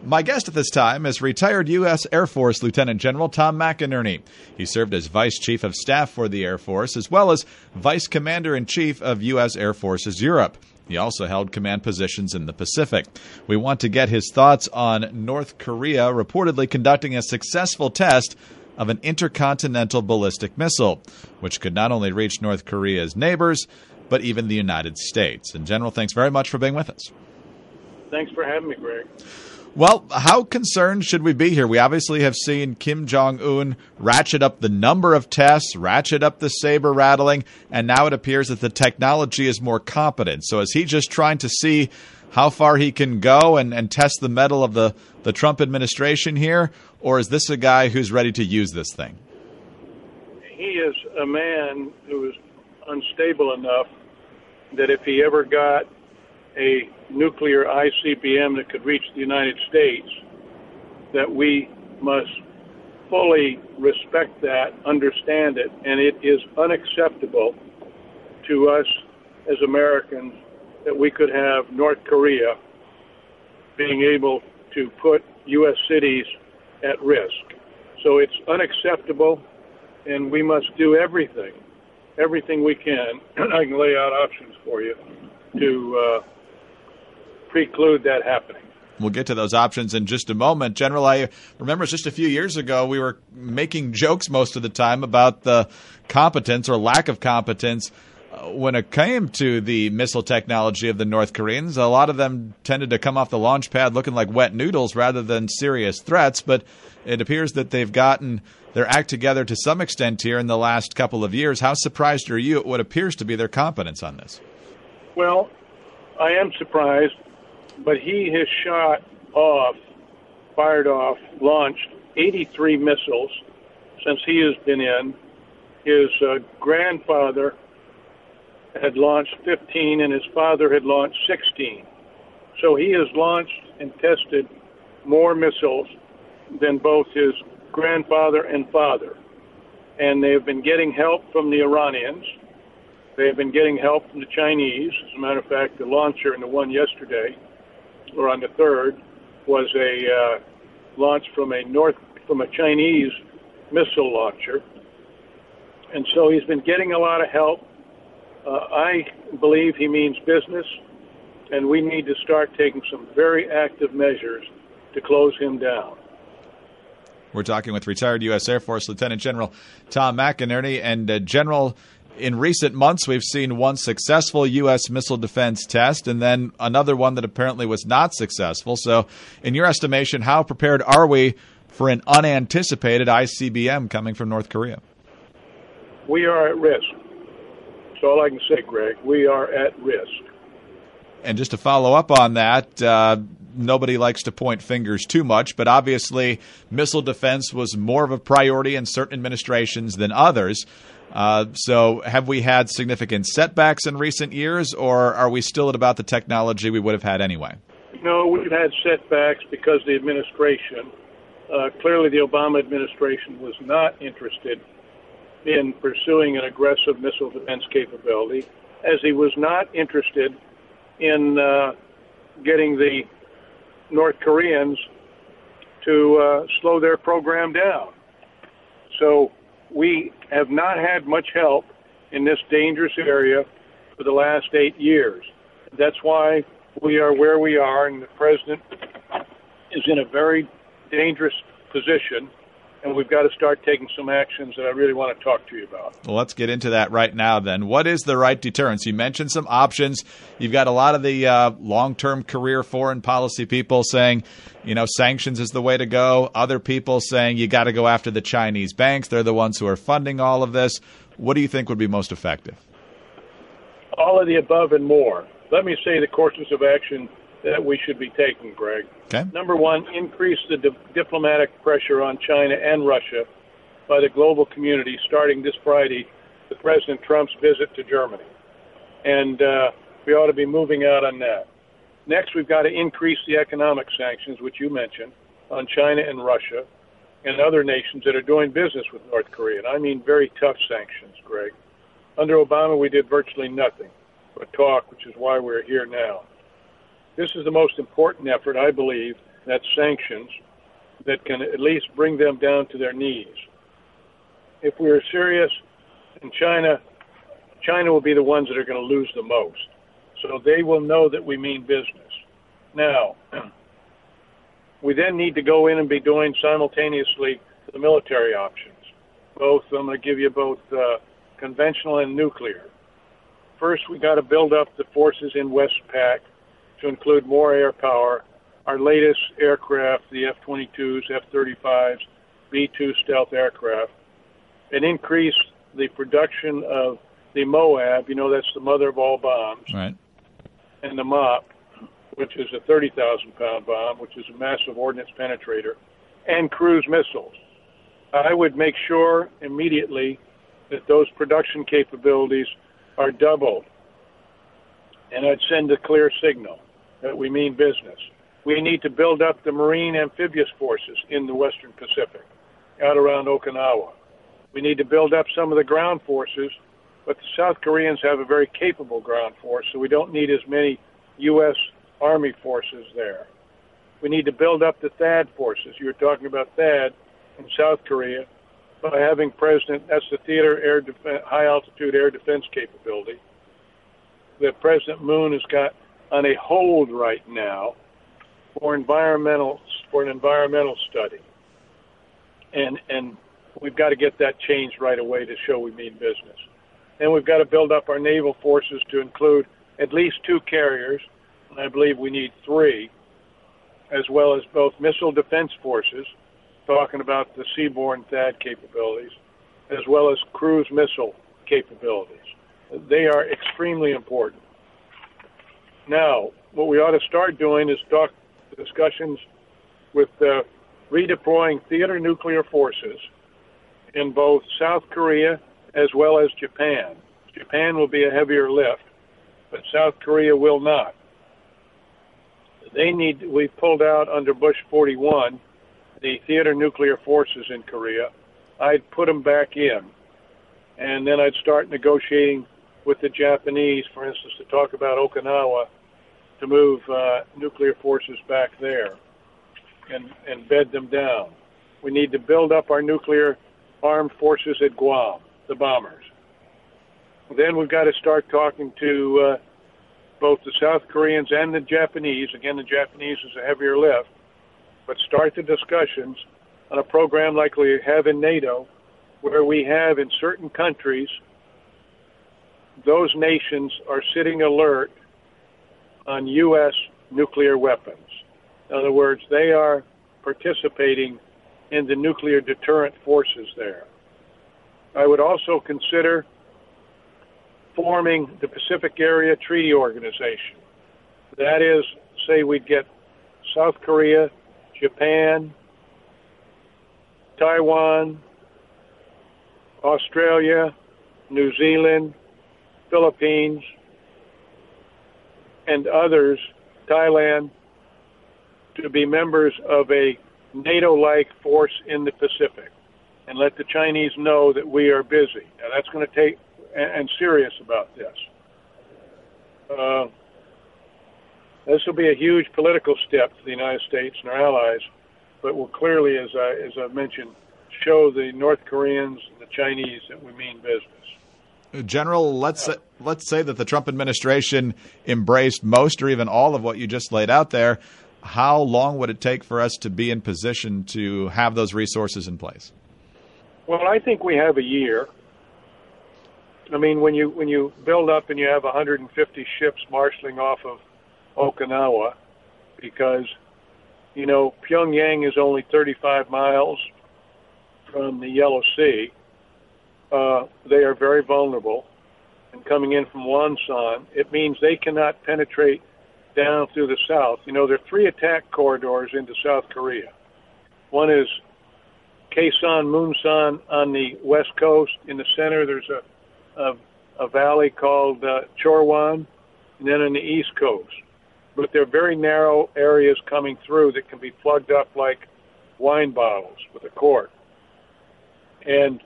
My guest at this time is retired U.S. Air Force Lieutenant General Tom McInerney. He served as Vice Chief of Staff for the Air Force, as well as Vice Commander-in-Chief of U.S. Air Forces Europe. He also held command positions in the Pacific. We want to get his thoughts on North Korea reportedly conducting a successful test of an intercontinental ballistic missile, which could not only reach North Korea's neighbors, but even the United States. And General, thanks very much for being with us. Thanks for having me, Greg. Well, how concerned should we be here? We obviously have seen Kim Jong-un ratchet up the number of tests, ratchet up the saber rattling, and now it appears that the technology is more competent. So is he just trying to see how far he can go and test the mettle of the Trump administration here? Or is this a guy who's ready to use this thing? He is a man who is unstable enough that if he ever got a nuclear ICBM that could reach the United States, that we must fully respect that, understand it, and it is unacceptable to us as Americans that we could have North Korea being able to put U.S. cities at risk. So it's unacceptable, and we must do everything we can. I can lay out options for you to preclude that happening. We'll get to those options in just a moment. General, I remember just a few years ago we were making jokes most of the time about the competence or lack of competence when it came to the missile technology of the North Koreans. A lot of them tended to come off the launch pad looking like wet noodles rather than serious threats, but it appears that they've gotten their act together to some extent here in the last couple of years. How surprised are you at what appears to be their competence on this? Well, I am surprised, but he has fired off, launched 83 missiles since he has been in. His grandfather had launched 15, and his father had launched 16. So he has launched and tested more missiles than both his grandfather and father. And they have been getting help from the Iranians. They have been getting help from the Chinese. As a matter of fact, the launcher and the one yesterday, or on the 3rd, was a launch from a Chinese missile launcher. And so he's been getting a lot of help. I believe he means business, and we need to start taking some very active measures to close him down. We're talking with retired U.S. Air Force Lieutenant General Tom McInerney. And General, in recent months, we've seen one successful U.S. missile defense test and then another one that apparently was not successful. So in your estimation, how prepared are we for an unanticipated ICBM coming from North Korea? We are at risk. That's all I can say, Greg. We are at risk. And just to follow up on that, nobody likes to point fingers too much, but obviously missile defense was more of a priority in certain administrations than others. So have we had significant setbacks in recent years, or are we still at about the technology we would have had anyway? No, we've had setbacks because the administration, clearly the Obama administration was not interested in pursuing an aggressive missile defense capability, as he was not interested in getting the North Koreans to slow their program down. So we have not had much help in this dangerous area for the last 8 years. That's why we are where we are, and the president is in a very dangerous position, and we've got to start taking some actions that I really want to talk to you about. Well, let's get into that right now then. What is the right deterrence? You mentioned some options. You've got a lot of the long-term career foreign policy people saying, sanctions is the way to go. Other people saying you got to go after the Chinese banks. They're the ones who are funding all of this. What do you think would be most effective? All of the above and more. Let me say the courses of action that we should be taking, Greg. Okay. Number one, increase the diplomatic pressure on China and Russia by the global community starting this Friday with President Trump's visit to Germany. And we ought to be moving out on that. Next, we've got to increase the economic sanctions, which you mentioned, on China and Russia and other nations that are doing business with North Korea. And I mean very tough sanctions, Greg. Under Obama, we did virtually nothing but talk, which is why we're here now. This is the most important effort, I believe, that's sanctions, that can at least bring them down to their knees. If we are serious in China will be the ones that are going to lose the most. So they will know that we mean business. Now, we then need to go in and be doing simultaneously the military options. I'm going to give you both conventional and nuclear. First, we got to build up the forces in Westpac to include more air power, our latest aircraft, the F-22s, F-35s, B-2 stealth aircraft, and increase the production of the MOAB, that's the mother of all bombs, right, and the MOP, which is a 30,000-pound bomb, which is a massive ordnance penetrator, and cruise missiles. I would make sure immediately that those production capabilities are doubled, and I'd send a clear signal that we mean business. We need to build up the marine amphibious forces in the Western Pacific, out around Okinawa. We need to build up some of the ground forces, but the South Koreans have a very capable ground force, so we don't need as many U.S. Army forces there. We need to build up the THAAD forces. You were talking about THAAD in South Korea by having that's the Theater High Altitude Air Defense Capability that President Moon has got on a hold right now for an environmental study. And we've got to get that changed right away to show we mean business. Then we've got to build up our naval forces to include at least 2 carriers, and I believe we need 3, as well as both missile defense forces, talking about the seaborne THAAD capabilities, as well as cruise missile capabilities. They are extremely important. Now, what we ought to start doing is discussions with redeploying theater nuclear forces in both South Korea as well as Japan. Japan will be a heavier lift, but South Korea will not. We've pulled out under Bush 41 the theater nuclear forces in Korea. I'd put them back in, and then I'd start negotiating with the Japanese, for instance, to talk about Okinawa, to move nuclear forces back there and bed them down. We need to build up our nuclear armed forces at Guam, the bombers. Then we've got to start talking to both the South Koreans and the Japanese. Again, the Japanese is a heavier lift, but start the discussions on a program like we have in NATO, where we have in certain countries, those nations are sitting alert on U.S. nuclear weapons. In other words, they are participating in the nuclear deterrent forces there. I would also consider forming the Pacific Area Treaty Organization. That is, say we'd get South Korea, Japan, Taiwan, Australia, New Zealand, Philippines, and others, Thailand, to be members of a NATO-like force in the Pacific, and let the Chinese know that we are busy. Now, that's going to take, and serious about this. This will be a huge political step for the United States and our allies, but will clearly, as I mentioned, show the North Koreans and the Chinese that we mean business. General, let's say that the Trump administration embraced most or even all of what you just laid out there. How long would it take for us to be in position to have those resources in place? Well, I think we have a year. I mean, when you build up and you have 150 ships marshaling off of Okinawa, because, Pyongyang is only 35 miles from the Yellow Sea. They are very vulnerable. And coming in from Wonsan, it means they cannot penetrate down through the south. There are 3 attack corridors into South Korea. One is Kaesong, Munsan on the west coast. In the center, there's a valley called Chorwan, and then on the east coast. But they're very narrow areas coming through that can be plugged up like wine bottles with a cork. And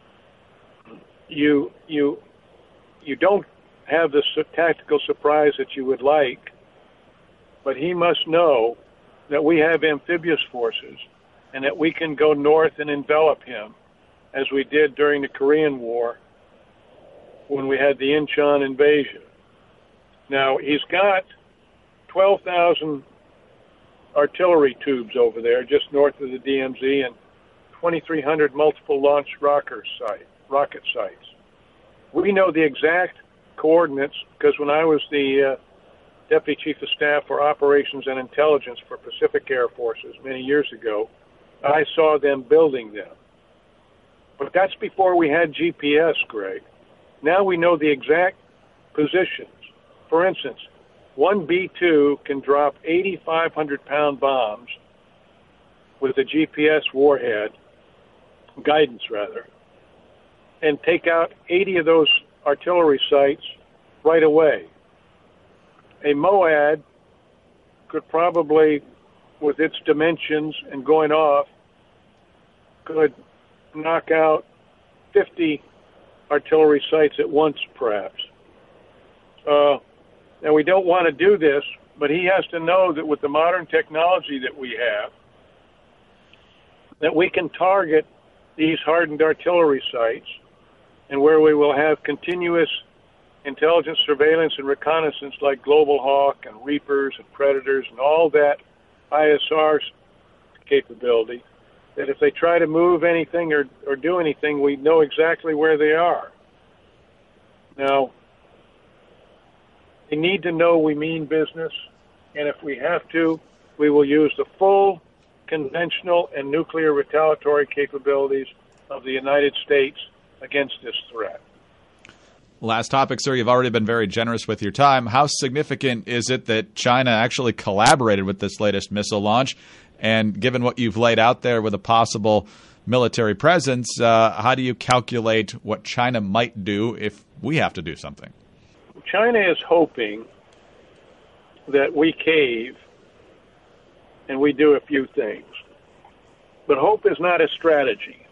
you don't have the tactical surprise that you would like, but he must know that we have amphibious forces and that we can go north and envelop him, as we did during the Korean War when we had the Incheon invasion. Now, he's got 12,000 artillery tubes over there just north of the DMZ and 2,300 multiple launch rocket sites. We know the exact coordinates because when I was the Deputy Chief of Staff for Operations and Intelligence for Pacific Air Forces many years ago, I saw them building them. But that's before we had GPS, Greg. Now we know the exact positions. For instance, one B-2 can drop 8,500-pound bombs with a GPS warhead, guidance rather, and take out 80 of those artillery sites right away. A MOAD could probably, with its dimensions and going off, could knock out 50 artillery sites at once, perhaps. Now, we don't want to do this, but he has to know that with the modern technology that we have, that we can target these hardened artillery sites and where we will have continuous intelligence, surveillance, and reconnaissance like Global Hawk and Reapers and Predators and all that ISR capability, that if they try to move anything or do anything, we know exactly where they are. Now, they need to know we mean business, and if we have to, we will use the full conventional and nuclear retaliatory capabilities of the United States against this threat. Last topic, sir. You've already been very generous with your time. How significant is it that China actually collaborated with this latest missile launch? And given what you've laid out there with a possible military presence, how do you calculate what China might do if we have to do something? China is hoping that we cave and we do a few things. But hope is not a strategy.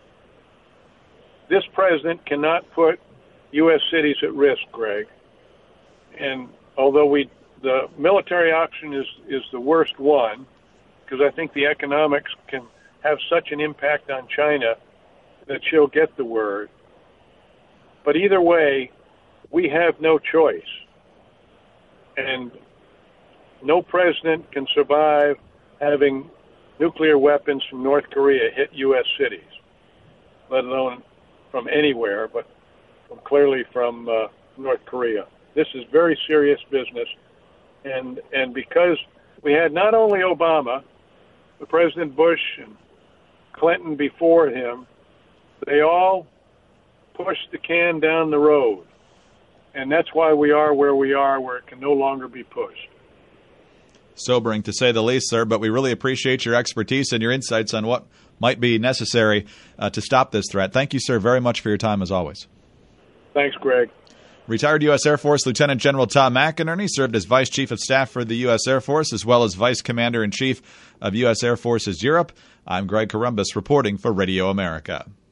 This president cannot put U.S. cities at risk, Greg. And although the military option is the worst one, because I think the economics can have such an impact on China that she'll get the word. But either way, we have no choice. And no president can survive having nuclear weapons from North Korea hit U.S. cities, let alone from anywhere, but clearly from North Korea. This is very serious business. And because we had not only Obama, but President Bush and Clinton before him, they all pushed the can down the road. And that's why we are, where it can no longer be pushed. Sobering, to say the least, sir, but we really appreciate your expertise and your insights on what might be necessary to stop this threat. Thank you, sir, very much for your time, as always. Thanks, Greg. Retired U.S. Air Force Lieutenant General Tom McInerney served as Vice Chief of Staff for the U.S. Air Force, as well as Vice Commander-in-Chief of U.S. Air Forces Europe. I'm Greg Corombos reporting for Radio America.